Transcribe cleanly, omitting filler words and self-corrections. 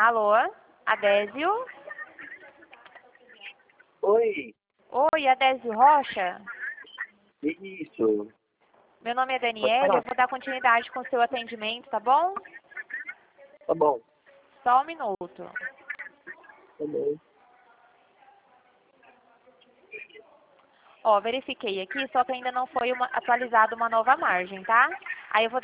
Alô? Adésio? Oi, Oi, Adésio Rocha? isso. Meu nome é Pode Daniela, eu falar. vou dar continuidade com o seu atendimento, tá bom? Tá bom, Só um minuto. tá bom. Ó, verifiquei aqui, só que ainda não foi atualizada uma nova margem, tá? Aí eu vou